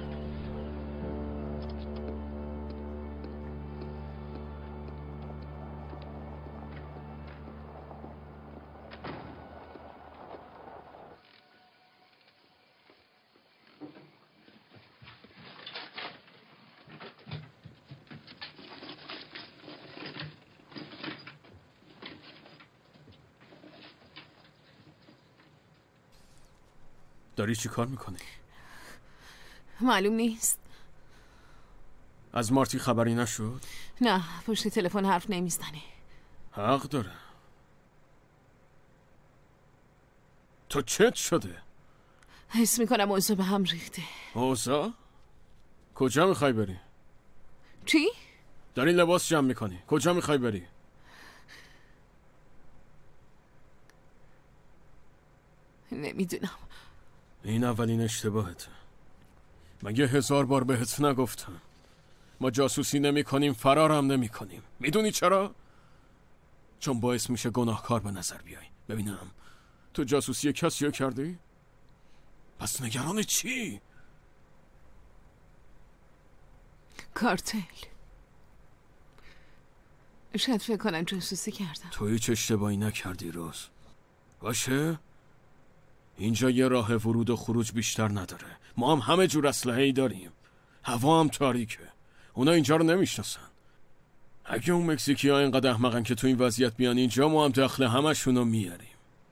[SPEAKER 18] داری چی کار میکنی؟
[SPEAKER 7] معلوم نیست.
[SPEAKER 18] از مارتی خبری نشد؟
[SPEAKER 7] نه، پشت تلفن حرف نمیزنه.
[SPEAKER 18] حق داره. تو چت شده؟
[SPEAKER 7] حس میکنم اوضاع به هم ریخته.
[SPEAKER 18] اوضاع؟ کجا میخوای بری؟
[SPEAKER 7] چی؟
[SPEAKER 18] داری لباس جمع میکنی. کجا میخوای بری؟
[SPEAKER 7] نمیدونم.
[SPEAKER 18] این اولین اشتباهته. مگه هزار بار بهت نگفتم ما جاسوسی نمی کنیم، فرارم نمی کنیم. میدونی چرا؟ چون باعث میشه گناهکار به نظر بیای. ببینم تو جاسوسی کسی رو کردی؟ پس نگران چی؟
[SPEAKER 7] کارتل. شاید فکر کنم جاسوسی کردم.
[SPEAKER 18] تو هیچ اشتباهی نکردی روز. باشه؟ اینجا یه راه ورود و خروج بیشتر نداره. ما هم همه جور اسلحه‌ای داریم. هوا هم تاریکه. اونا اینجا رو نمیشناسن. اگه اون مکزیکی ها اینقدر احمقن که تو این وضعیت بیان اینجا، ما هم دخل همشون رو میاریم.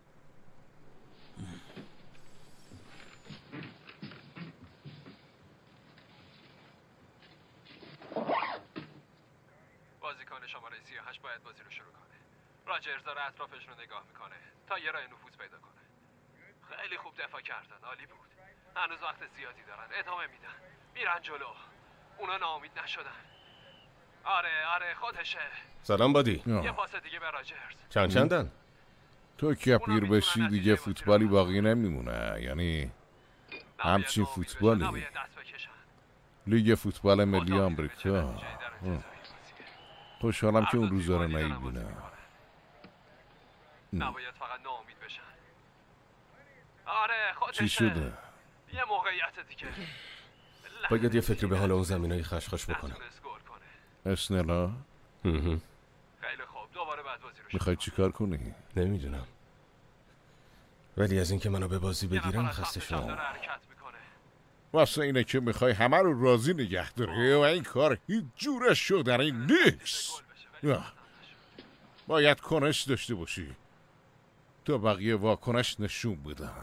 [SPEAKER 20] بازیکن شماره سی و هشت باید بازی رو شروع کنه. راجرز داره اطرافش رو نگاه میکنه تا یه راه نفوذ پیدا کنه. خیلی خوب دفاع کردن، عالی بود. هنوز وقت زیادی دارن، ادامه میدن، میرن جلو. اونا ناامید نشدن. آره آره خودشه.
[SPEAKER 5] سلام بادی.
[SPEAKER 20] یه پاس دیگه به راجرز.
[SPEAKER 5] چند چندن؟
[SPEAKER 3] تو که پیر بشی دیگه فوتبالی باقی نمیمونه. یعنی همچین فوتبالی لیگ فوتبال ملی آمریکا. خوشحالم که اون روزا رو نمیبینم.
[SPEAKER 20] نباید فقط ناامید بشن. آره خودشه.
[SPEAKER 3] چی شده؟
[SPEAKER 20] یه موقعیت دیگه.
[SPEAKER 5] باید یه فکری به حال اون زمینای خشخاش بکنم.
[SPEAKER 3] اسنلا؟
[SPEAKER 20] خیلی خوب، دوباره بعد بازی رو
[SPEAKER 3] میخوای چی کار کنی؟
[SPEAKER 5] نمیدونم، ولی از اینکه منو به بازی بگیرن خسته شدم.
[SPEAKER 3] واسه اینه که میخوای همه رو راضی نگه داری و این کار هیچ جوره شدنی نیست. باید کنش داشته باشی تا بقیه واکنش نشون بدن.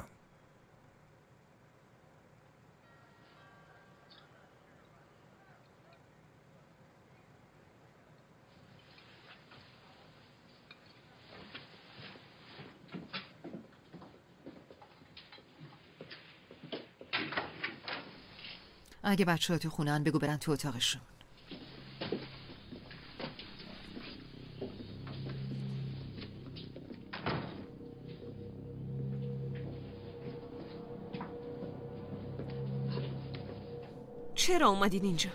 [SPEAKER 13] اگه بچه ها تو خونن بگو برن تو اتاقشون.
[SPEAKER 6] چرا اومدین اینجا؟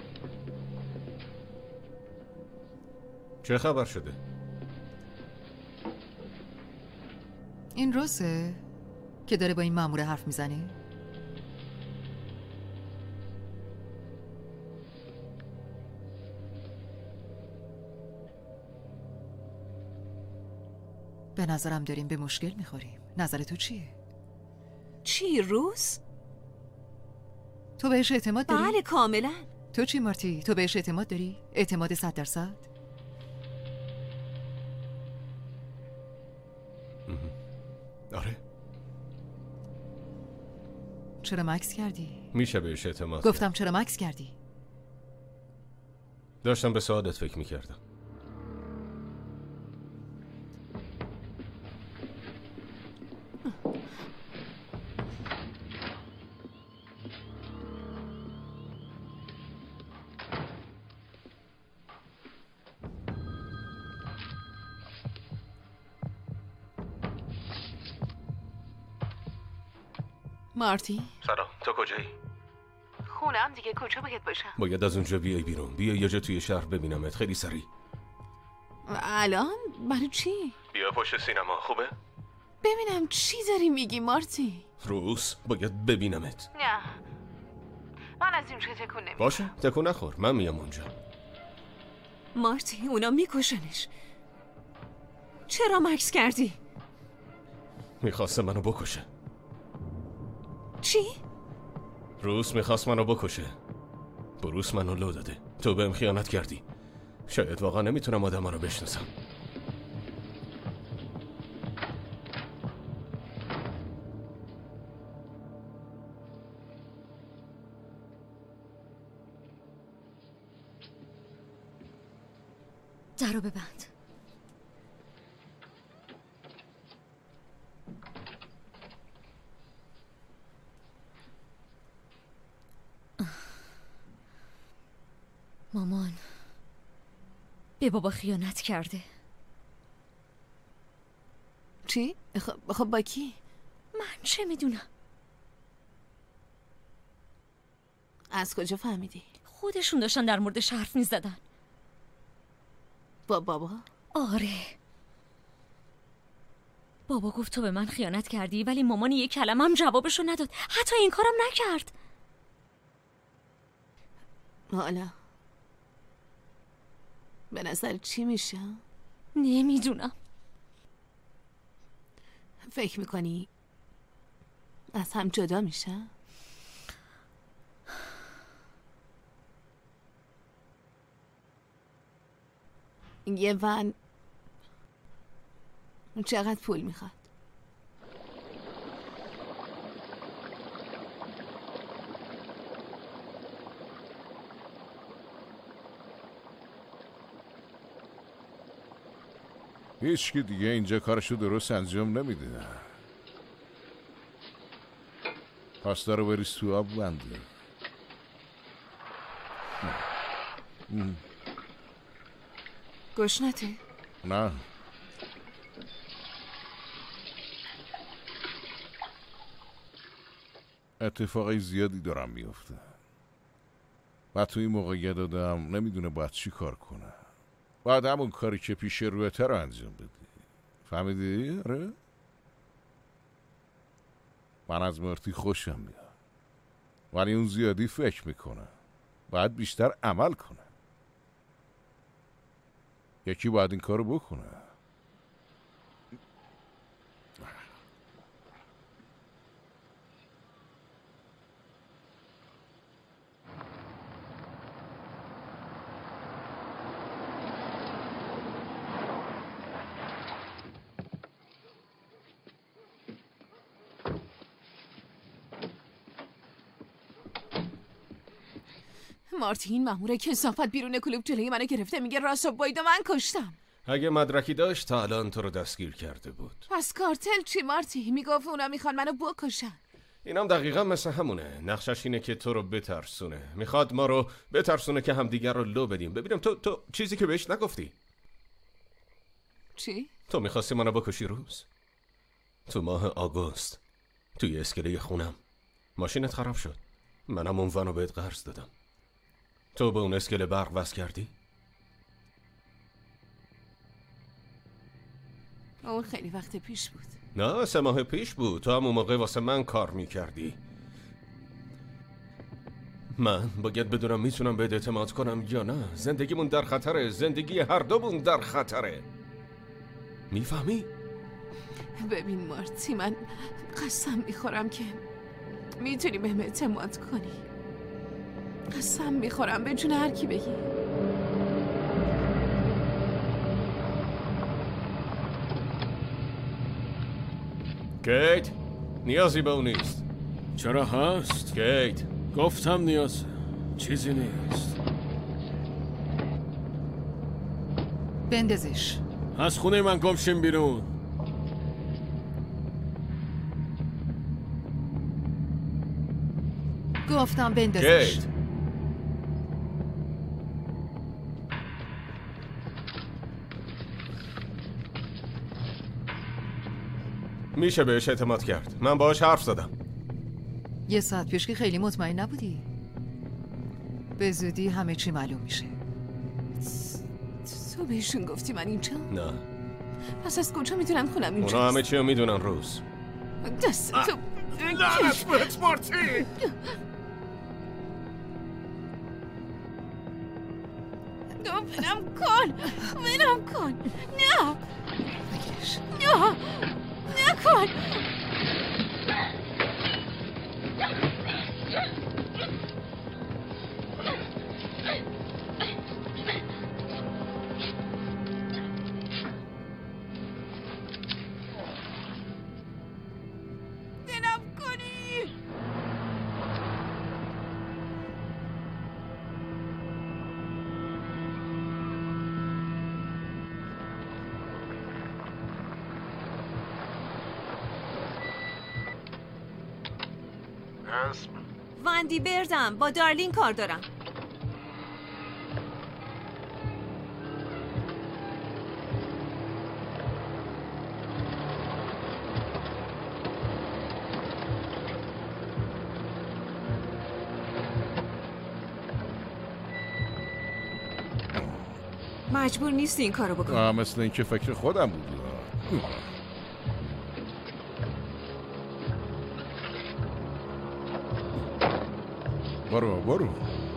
[SPEAKER 5] چه خبر شده؟
[SPEAKER 13] این روزه که داره با این ماموره حرف میزنی؟ به نظرم داریم به مشکل میخوریم. نظر تو چیه؟
[SPEAKER 6] چی روز؟
[SPEAKER 13] تو بهش اعتماد داری؟
[SPEAKER 6] بله کاملا.
[SPEAKER 13] تو چی مارتی؟ تو بهش اعتماد داری؟ اعتماد صد درصد؟
[SPEAKER 5] آره.
[SPEAKER 13] چرا مکس کردی؟
[SPEAKER 5] میشه بهش اعتماد
[SPEAKER 13] گفتم چرا مکس کردی؟
[SPEAKER 5] داشتم به سعادت فکر میکردم.
[SPEAKER 7] مارتی؟
[SPEAKER 5] سلام، تو کجایی؟
[SPEAKER 7] خونم دیگه، کجا باید باشم؟
[SPEAKER 5] باید از اونجا بیای بیرون. بیا یه جا توی شهر ببینمت، خیلی سریع.
[SPEAKER 7] الان؟ برای چی؟
[SPEAKER 5] بیا پشت سینما، خوبه؟
[SPEAKER 7] ببینم چی داری میگی مارتی؟
[SPEAKER 5] روز باید ببینمت.
[SPEAKER 7] نه من از این چه تکون نمیخورم.
[SPEAKER 5] باشه تکون نخور، من میام اونجا.
[SPEAKER 6] مارتی اونا میکشنش. چرا مکس کردی؟
[SPEAKER 5] میخواسته منو بکشه.
[SPEAKER 6] چی؟
[SPEAKER 5] روز میخواست منو بکشه. بروس منو لو داده. تو بهم خیانت کردی. شاید واقعا نمیتونم آدم ها رو بشناسم.
[SPEAKER 6] درو ببند. مامان به بابا خیانت کرده.
[SPEAKER 7] چی؟ خب, خب با کی؟
[SPEAKER 6] من چه میدونم؟
[SPEAKER 7] از کجا فهمیدی؟
[SPEAKER 6] خودشون داشتن در موردش حرف میزدن.
[SPEAKER 7] با بابا؟
[SPEAKER 6] آره. بابا گفت تو به من خیانت کردی، ولی مامان یک کلمه هم جوابشو نداد. حتی این کارم نکرد.
[SPEAKER 7] حالا به نظر چی میشه؟
[SPEAKER 6] نمیدونم.
[SPEAKER 7] فکر میکنی از هم جدا میشه؟ یه ون چقدر پول میخواد؟
[SPEAKER 3] هیچ که دیگه اینجا کارشو درست انجام نمیده. پاستا رو بریز تو آب بنده.
[SPEAKER 7] گشنته؟
[SPEAKER 3] نه. اتفاقی زیادی دارم میفته. و تو این موقعیت دادم نمیدونه باید چی کار کنه. باید همون کاری که پیش رویته رو انجام بدی. فهمیدی؟ آره؟ من از مارتی خوشم میاد، ولی اون زیادی فکر میکنه. باید بیشتر عمل کنه. یکی باید این کارو بکنه.
[SPEAKER 7] مارتین مأمور کثافت بیرون کلوب جلوی منو گرفته، میگه راسو باید من کشتم.
[SPEAKER 5] اگه مدرکی داشت تا الان تو رو دستگیر کرده بود.
[SPEAKER 7] پس کارتل چی مارتی؟ میگفت اونا میخوان منو بکشن.
[SPEAKER 5] اینم دقیقا مثل همونه. نقشش اینه که تو رو بترسونه. میخواد ما رو بترسونه که همدیگر رو لو بدیم. ببینم تو تو چیزی که بهش نگفتی.
[SPEAKER 7] چی؟
[SPEAKER 5] تو میخواستی منو بکشی روز؟ تو ماه آگوست توی اسکله خونم ماشینت خراب شد. منم اون ونو بهت قرض دادم. تو به اون اسکله برق وصل کردی؟
[SPEAKER 7] اون خیلی وقت پیش بود.
[SPEAKER 5] نه سه ماه پیش بود. تو همون موقع واسه من کار میکردی. من باید بدونم میتونم بهت اعتماد کنم یا نه. زندگیمون در خطره. زندگی هر دومون در خطره. میفهمی؟
[SPEAKER 7] ببین مارتی، من قسم میخورم که میتونی بهم اعتماد کنی. قسم میخورم به جون هر کی بگی.
[SPEAKER 5] کیت نیازی به اون نیست.
[SPEAKER 18] چرا هست؟
[SPEAKER 5] کیت
[SPEAKER 18] گفتم نیاز چیزی نیست.
[SPEAKER 13] بندازش.
[SPEAKER 18] از خونه من گمشیم بیرون.
[SPEAKER 13] گفتم بندازش.
[SPEAKER 5] کیت میشه بهش اعتماد کرد. من باهاش حرف زدم.
[SPEAKER 13] یه ساعت پیش که خیلی مطمئن نبودی. به زودی همه چی معلوم میشه.
[SPEAKER 7] تو بهشون گفتی من اینجا؟
[SPEAKER 5] نه.
[SPEAKER 7] پس از کجا میدونن خونم اینجاست؟
[SPEAKER 5] اونا همه چی رو میدونن روز.
[SPEAKER 7] دست تو
[SPEAKER 3] لعنت بهت مارتی.
[SPEAKER 7] ولم کن ولم کن نه نه نکن.
[SPEAKER 2] دلم کنی.
[SPEAKER 16] اسم
[SPEAKER 6] واندی بردم، با دارلین کار دارم. مجبور نیستی این کارو بکنی.
[SPEAKER 3] آه مثل این که فکر خودم بودی. برو برو.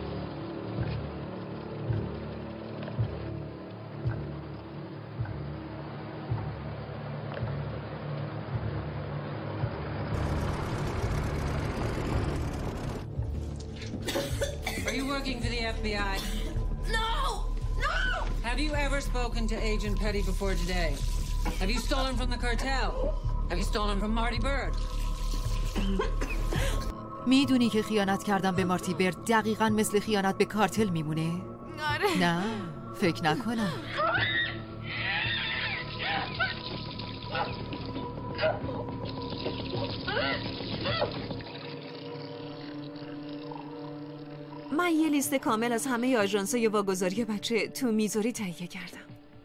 [SPEAKER 21] Are you working for the F B I?
[SPEAKER 11] No! No!
[SPEAKER 21] Have you ever spoken to Agent Petty before today? Have you stolen from the cartel? Have you stolen from Marty Bird?
[SPEAKER 13] میدونی که خیانت کردم به مارتی برد دقیقاً مثل خیانت به کارتل میمونه؟
[SPEAKER 2] آره.
[SPEAKER 13] نه فکر نکنم.
[SPEAKER 6] من یه لیست کامل از همه آژانس‌های واگذاری بچه تو میزوری تهیه کردم.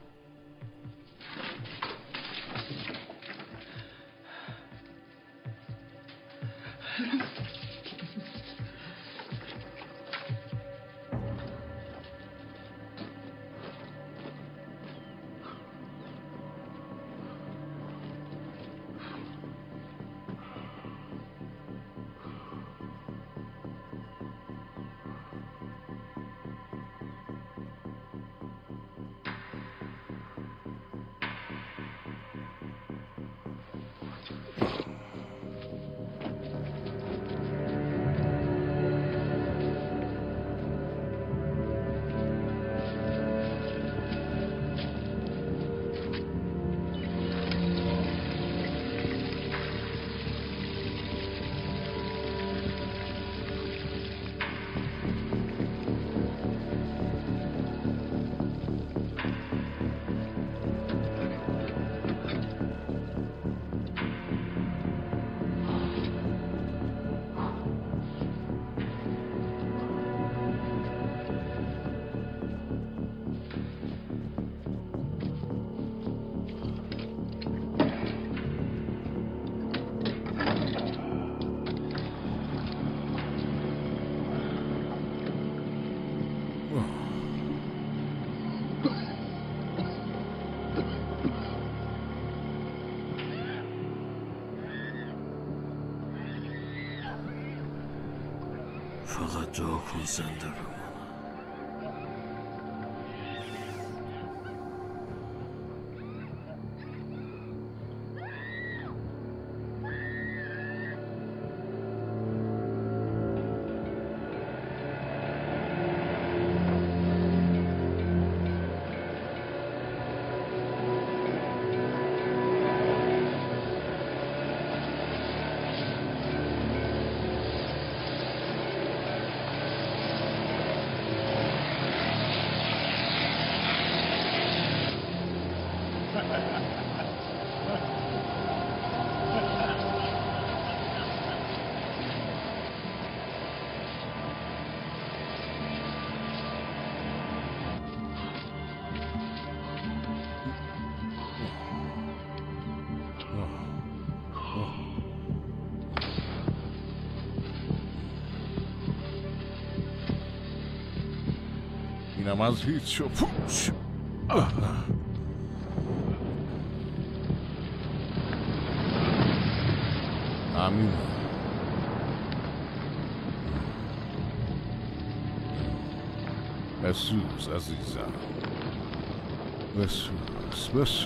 [SPEAKER 18] فقط دعا کن زنده بمون.
[SPEAKER 3] اینم از هیچ و پوچ. همین بسوز عزیزم، بسوز بسوز.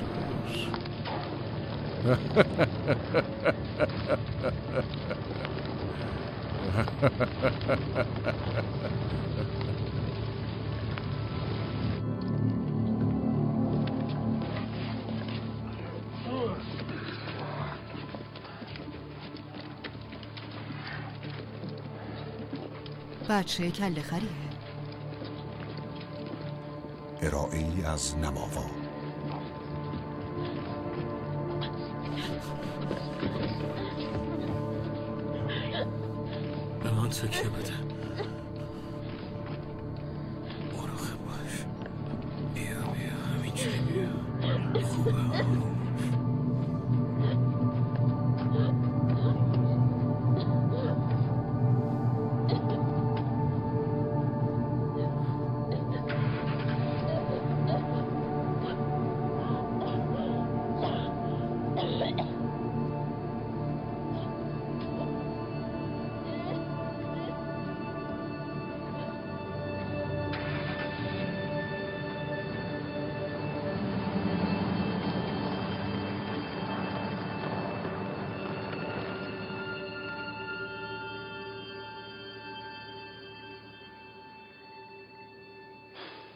[SPEAKER 13] بچه کله خریه.
[SPEAKER 4] ارائه‌ای از نماوا.
[SPEAKER 18] به من تکیه بده. مراقب باش. بیا بیا همینجوری بیا. خوبه آروم.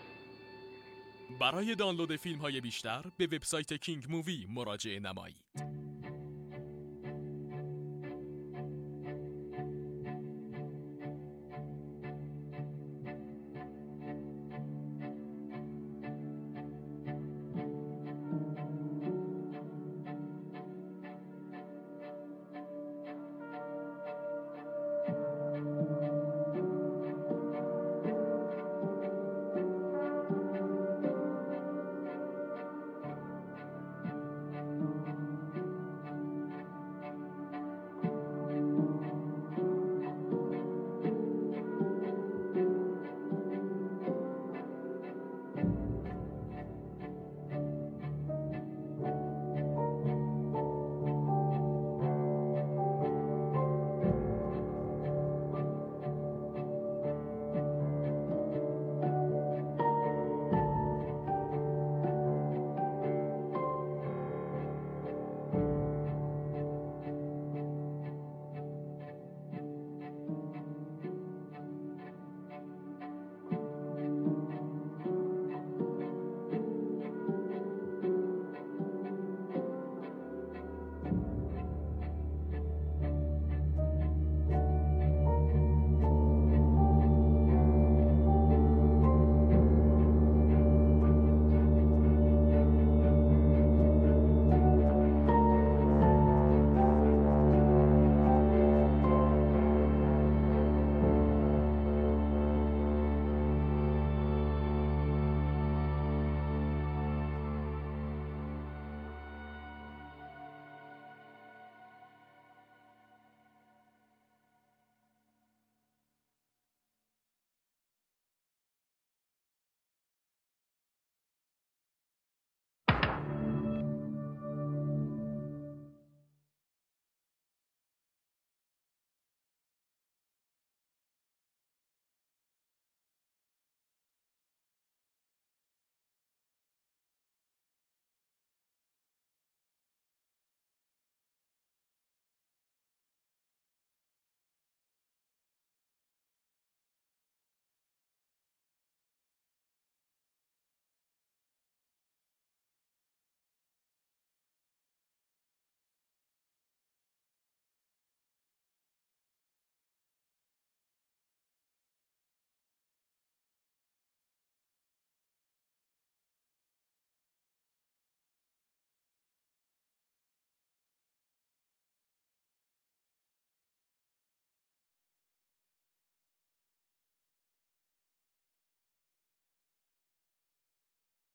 [SPEAKER 1] برای دانلود فیلم های بیشتر به وبسایت کینگ مووی مراجعه نمایید.